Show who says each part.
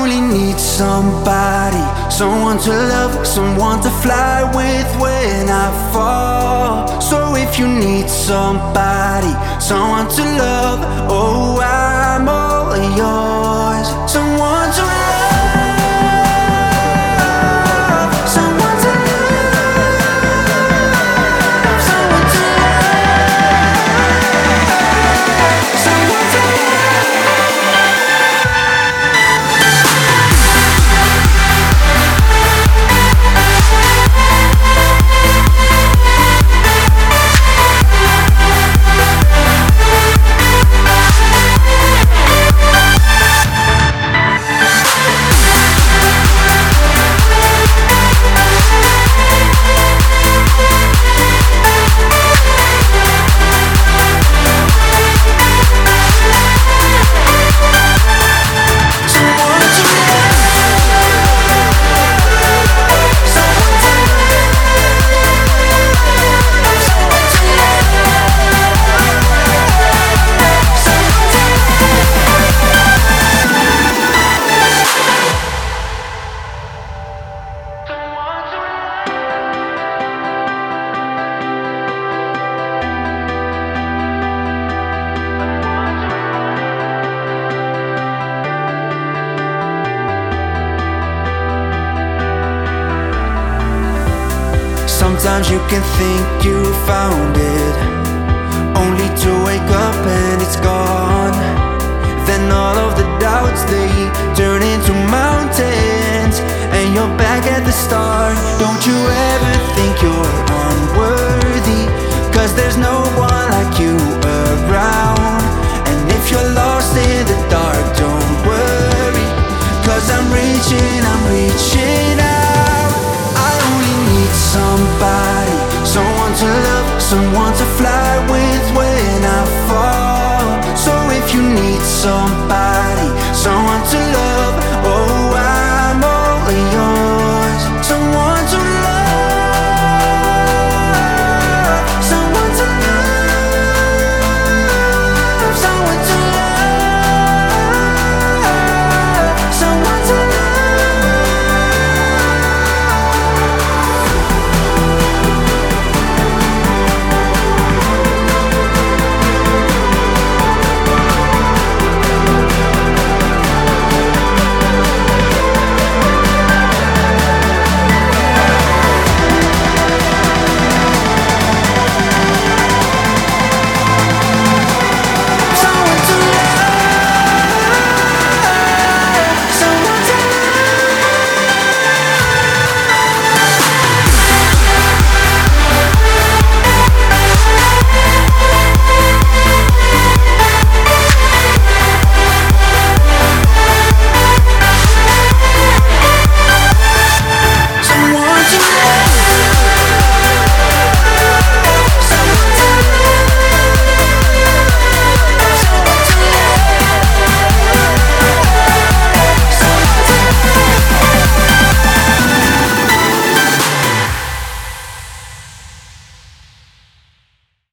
Speaker 1: only need somebody, someone to love, someone to fly with when I fall. So if you need somebody, someone to love, oh, I'm all yours. Someone to love, someone to love, someone to love, someone to love. Sometimes you can think you found it, only to wake up and it's gone. Then all of the doubts, they turn into mountains, and you're back at the start. Don't you ever think you're unworthy, 'cause there's no one like you around. And if you're lost in the dark, don't worry, 'cause I'm reaching out. I only need somebody, someone to love, someone to fly with when I fall. So if you need somebody, someone to